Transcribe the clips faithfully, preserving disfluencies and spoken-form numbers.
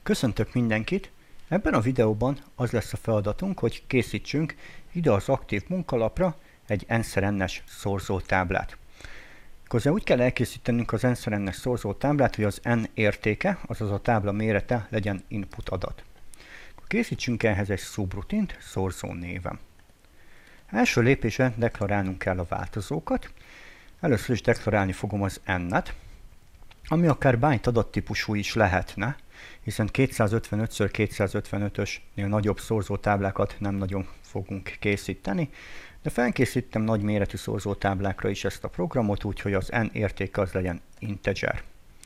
Köszöntök mindenkit! Ebben a videóban az lesz a feladatunk, hogy készítsünk ide az aktív munkalapra egy n-szer-n-es szorzótáblát. Hozzá úgy kell elkészítenünk az n-szer-n-es szorzótáblát, hogy az n értéke, azaz a tábla mérete legyen input adat. Készítsünk ehhez egy szubrutint szorzó néven. Első lépésben deklarálnunk kell a változókat. Először is deklarálni fogom az n-et, ami akár byte adattípusú is lehetne, hiszen kétszázötvenöt szor kétszázötvenötösnél nagyobb szorzótáblákat nem nagyon fogunk készíteni, de felkészítem nagy méretű szorzótáblákra is ezt a programot, úgyhogy az n értéke az legyen integer.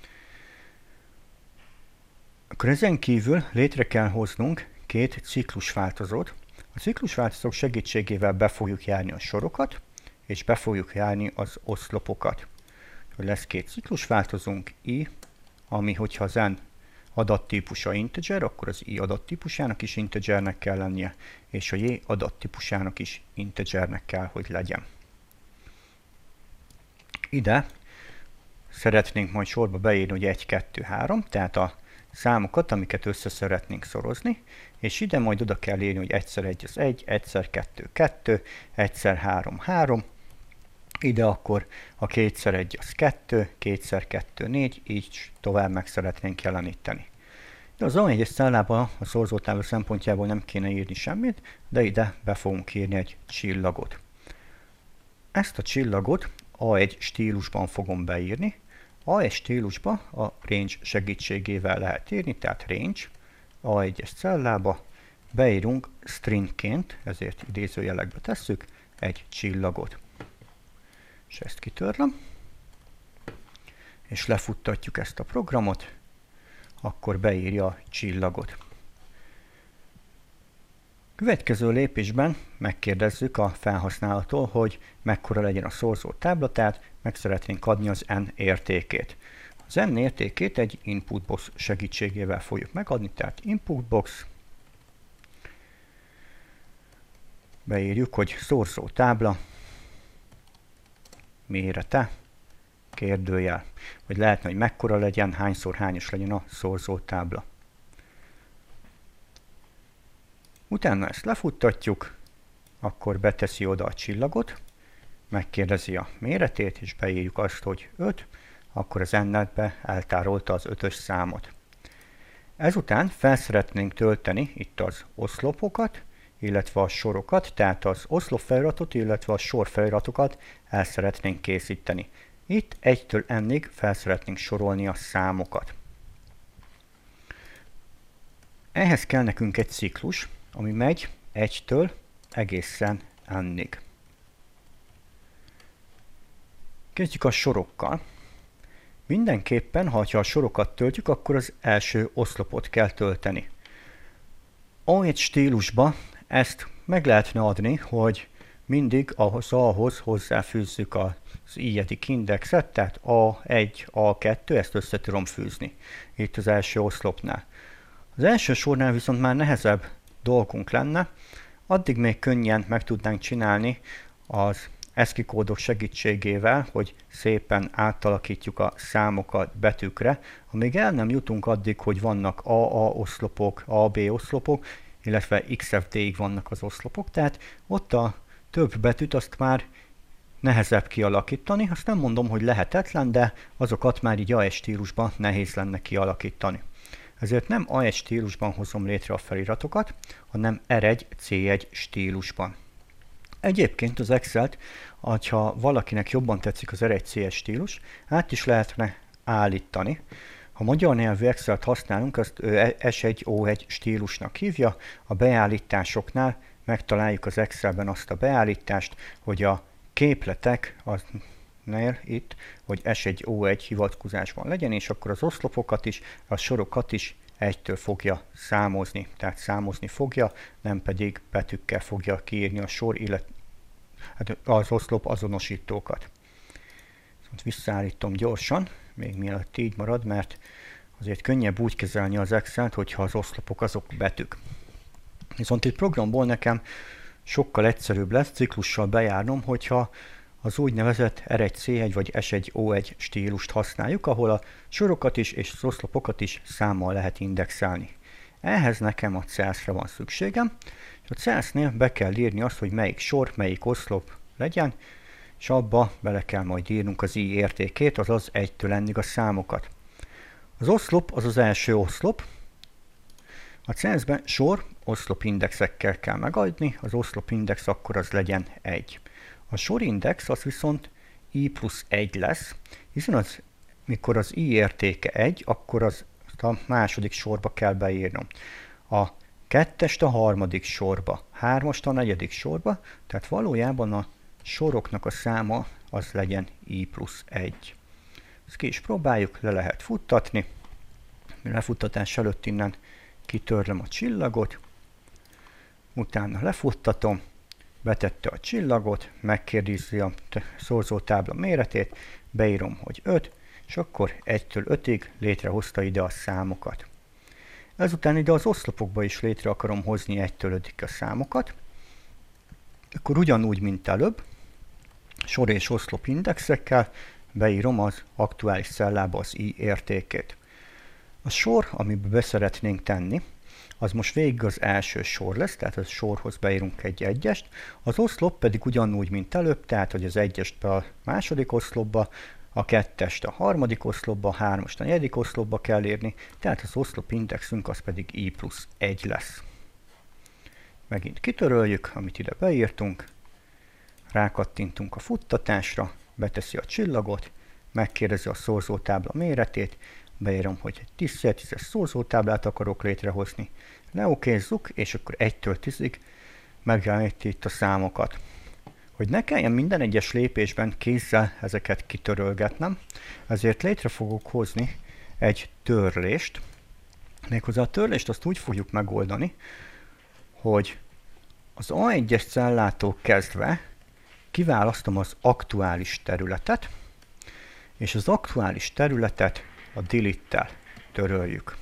Akkor ezen kívül létre kell hoznunk két ciklusváltozót. A ciklusváltozók segítségével be fogjuk járni a sorokat, és be fogjuk járni az oszlopokat. Lesz két ciklusváltozónk, i, ami hogyha az n adattípusa integer, akkor az i adattípusának is integernek kell lennie, és a j adattípusának is integernek kell, hogy legyen. Ide szeretnénk majd sorba beírni, hogy egy, kettő, három, tehát a számokat, amiket össze szeretnénk szorozni, és ide majd oda kell írni, hogy egyszer egy az egy, egyszer kettő, kettő, egyszer három, három, ide akkor a kétszer egy az kettő, kétszer kettő, négy, így tovább meg szeretnénk jeleníteni. De az á egyes szállában a szorzótábla szempontjából nem kéne írni semmit, de ide be fogunk írni egy csillagot. Ezt a csillagot á egy stílusban fogom beírni. á egy stílusba a range segítségével lehet írni, tehát range, á egyes cellába beírunk stringként, ezért idézőjelekbe tesszük, egy csillagot. És ezt kitörlöm, és lefuttatjuk ezt a programot, akkor beírja a csillagot. Következő lépésben megkérdezzük a felhasználótól, hogy mekkora legyen a szorzótábla, tehát meg szeretnénk adni az n értékét. Az n értékét egy input box segítségével fogjuk megadni, tehát input box, beírjuk, hogy szorzótábla, mérete, kérdőjel, vagy lehetne, hogy mekkora legyen, hányszor hányos legyen a szorzótábla. Utána ezt lefuttatjuk, akkor beteszi oda a csillagot, megkérdezi a méretét, és beírjuk azt, hogy öt, akkor az n-be eltárolta az ötös számot. Ezután fel szeretnénk tölteni itt az oszlopokat, illetve a sorokat, tehát az oszlop feliratot, illetve a sor feliratokat el szeretnénk készíteni. Itt egytől n-ig fel szeretnénk sorolni a számokat. Ehhez kell nekünk egy ciklus, ami megy egytől egészen n-ig. Kezdjük a sorokkal. Mindenképpen, ha a sorokat töltjük, akkor az első oszlopot kell tölteni. á egy stílusba ezt meg lehetne adni, hogy mindig ahhoz ahhoz hozzáfűzzük az i-edik indexet, tehát á egy, á kettő, ezt össze tudom fűzni itt az első oszlopnál. Az első sornál viszont már nehezebb dolgunk lenne, addig még könnyen meg tudnánk csinálni az eszki kódok segítségével, hogy szépen átalakítjuk a számokat betűkre, amíg el nem jutunk addig, hogy vannak á á oszlopok, á bé oszlopok, illetve iksz ef dé-ig vannak az oszlopok, tehát ott a több betűt azt már nehezebb kialakítani. Azt nem mondom, hogy lehetetlen, de azokat már így á egy stílusban nehéz lenne kialakítani. Ezért nem á egy stílusban hozom létre a feliratokat, hanem er egy, cé egy stílusban. Egyébként az Excel-t, ha valakinek jobban tetszik az er egy, cé egy stílus, át is lehetne állítani. Ha magyar nyelvű Excel-t használunk, azt es egy, ó egy stílusnak hívja. A beállításoknál megtaláljuk az Excelben azt a beállítást, hogy a képletek aznél itt, hogy es egy, ó egy hivatkozásban legyen, és akkor az oszlopokat is, a sorokat is egytől fogja számozni, tehát számozni fogja, nem pedig betűkkel fogja kiírni a sor, illetve az oszlop azonosítókat. Szóval visszaállítom gyorsan, még mielőtt így marad, mert azért könnyebb úgy kezelni az Excel-t, hogyha az oszlopok azok betűk. Viszont itt programból nekem sokkal egyszerűbb lesz ciklussal bejárnom, hogyha az úgynevezett er egy cé egy vagy es egy o egy stílust használjuk, ahol a sorokat is és az oszlopokat is számmal lehet indexelni. Ehhez nekem a cells-re van szükségem, és a cells-nél be kell írni azt, hogy melyik sor, melyik oszlop legyen, és abba bele kell majd írnunk az i értékét, azaz egytől n-ig a számokat. Az oszlop az az első oszlop. A cells-ben sor, oszlop indexekkel kell megadni, az oszlop index akkor az legyen egy. A sorindex az viszont i plusz egy lesz, hiszen az, mikor az i értéke egy, akkor az a második sorba kell beírnom. A kettest a harmadik sorba, hármast a negyedik sorba, tehát valójában a soroknak a száma az legyen i plusz egy. Ezt ki is próbáljuk, le lehet futtatni. Lefuttatás előtt innen kitörlöm a csillagot, utána lefuttatom, betette a csillagot, megkérdezi a szorzótábla méretét, beírom, hogy öt, és akkor egytől ötig létrehozta ide a számokat. Ezután ide az oszlopokba is létre akarom hozni egytől ötig a számokat, akkor ugyanúgy, mint előbb, sor és oszlop indexekkel beírom az aktuális cellába az i értékét. A sor, amiben be szeretnénk tenni, az most végig az első sor lesz, tehát a sorhoz beírunk egy egyest, az oszlop pedig ugyanúgy, mint előbb, tehát hogy az egyest be a második oszlopba, a kettest a harmadik oszlopba, a hármast a negyedik oszlopba kell írni, tehát az oszlop indexünk az pedig i plusz egy lesz. Megint kitöröljük, amit ide beírtunk, rákattintunk a futtatásra, beteszi a csillagot, megkérdezi a szorzótábla méretét, beírom, hogy egy tíz szer tízes szorzótáblát akarok létrehozni, leokézzuk, és akkor egytől tízig megjeleníti itt a számokat. Hogy ne kelljen minden egyes lépésben kézzel ezeket kitörölgetnem, ezért létre fogok hozni egy törlést. Méghozzá a törlést azt úgy fogjuk megoldani, hogy az á egyes cellától kezdve kiválasztom az aktuális területet, és az aktuális területet a delete-tel töröljük.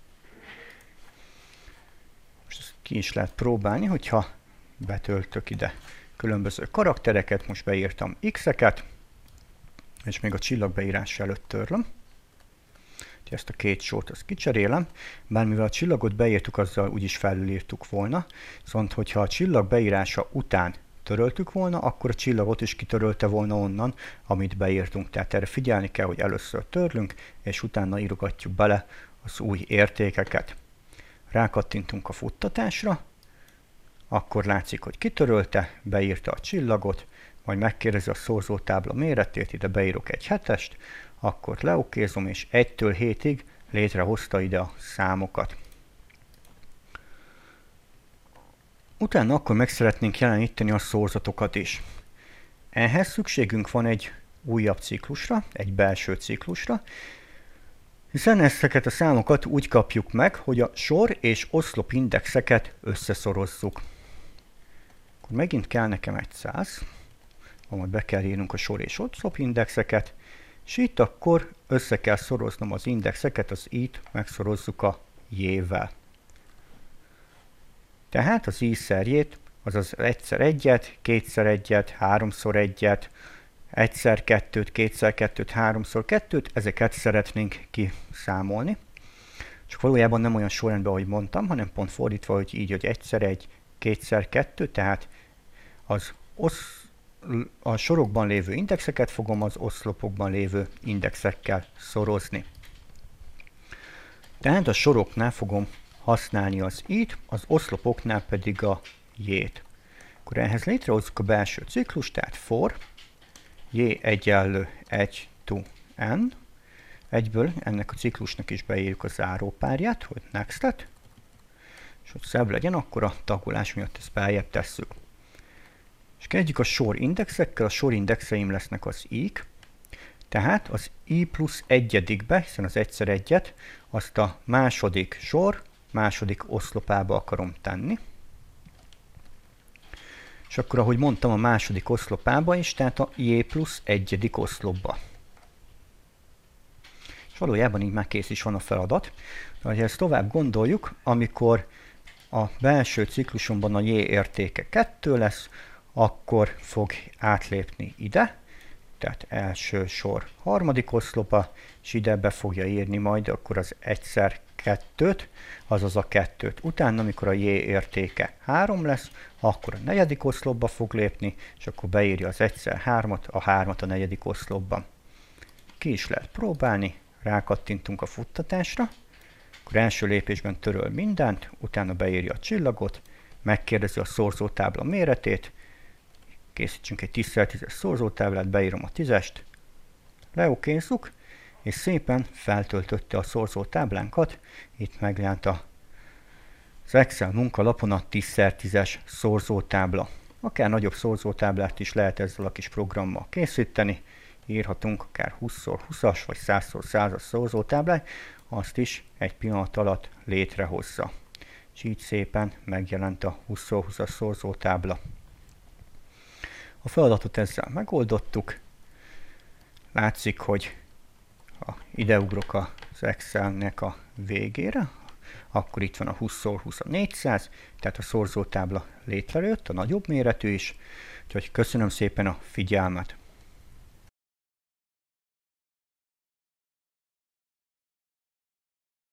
Most ezt ki is lehet próbálni, hogyha betöltök ide különböző karaktereket, most beírtam x-eket, és még a csillagbeírás előtt törlöm. Ezt a két sort azt kicserélem, bár mivel a csillagot beírtuk, azzal úgyis felülírtuk volna, viszont hogyha a csillag beírása után töröltük volna, akkor a csillagot is kitörölte volna onnan, amit beírtunk. Tehát erre figyelni kell, hogy először törlünk, és utána írogatjuk bele az új értékeket. Rákattintunk a futtatásra, akkor látszik, hogy kitörölte, beírta a csillagot, majd megkérdezi a szorzótábla méretét, ide beírok egy hetest, akkor leokézom, és egytől hétig létrehozta ide a számokat. Utána akkor meg szeretnénk jeleníteni a szorzatokat is. Ehhez szükségünk van egy újabb ciklusra, egy belső ciklusra, hiszen ezeket a számokat úgy kapjuk meg, hogy a sor és oszlop indexeket összeszorozzuk. Akkor megint kell nekem egy száz, majd be kell írnunk a sor és oszlop indexeket, és itt akkor össze kell szoroznom az indexeket, az i-t megszorozzuk a j-vel. Tehát az i szerjét, azaz egyszer egyet, kétszer egyet, háromszor egyet, egyszer kettőt, kétszer kettőt, háromszor kettőt, ezeket szeretnénk kiszámolni. Csak valójában nem olyan sorrendben, ahogy mondtam, hanem pont fordítva, hogy így, hogy egyszer egy, kétszer kettő, tehát az osz, a sorokban lévő indexeket fogom az oszlopokban lévő indexekkel szorozni. Tehát a soroknál fogom használni az i-t, az oszlopoknál pedig a j-t. Akkor ehhez létrehozzuk a belső ciklust, tehát for j egyenlő egy to n. Egyből ennek a ciklusnak is beírjuk a zárópárját, hogy next-et, és hogy szebb legyen, akkor a tagolás miatt ezt beljebb tesszük. És kezdjük a sor indexekkel, a sor indexeim lesznek az i-k, tehát az i plusz egyedikbe, hiszen az egyszer egyet, azt a második sor, második oszlopába akarom tenni. És akkor, ahogy mondtam, a második oszlopába is, tehát a j plusz egyedik oszlopba. És valójában így már kész is van a feladat. De ha ezt tovább gondoljuk, amikor a belső ciklusomban a j értéke kettő lesz, akkor fog átlépni ide, tehát első sor harmadik oszlopa, és ide be fogja írni majd akkor az egyszer kettőt, azaz a kettőt. Utána, amikor a j értéke három lesz, akkor a negyedik oszlopba fog lépni, és akkor beírja az egyszer hármat, a hármat a negyedik oszlopban. Ki is lehet próbálni, rákattintunk a futtatásra, akkor első lépésben töröl mindent, utána beírja a csillagot, megkérdezi a szorzótábla méretét, készítsünk egy tíz szer tízes szorzótáblát, beírom a tízest, leokézzuk, és szépen feltöltötte a szorzótáblánkat, itt megjelent az Excel munkalapon a tíz szer tízes szorzótábla. Akár nagyobb szorzótáblát is lehet ezzel a kis programmal készíteni, írhatunk akár húsz szor húszas vagy száz szor százas szorzótáblát, azt is egy pillanat alatt létrehozza. És így szépen megjelent a húsz szor húszas szorzótábla. A feladatot ezzel megoldottuk. Látszik, hogy ha ideugrok az Excelnek a végére, akkor itt van a húsz szor húsz a négyszáz, tehát a szorzótábla létrejött, a nagyobb méretű is. Úgyhogy köszönöm szépen a figyelmet!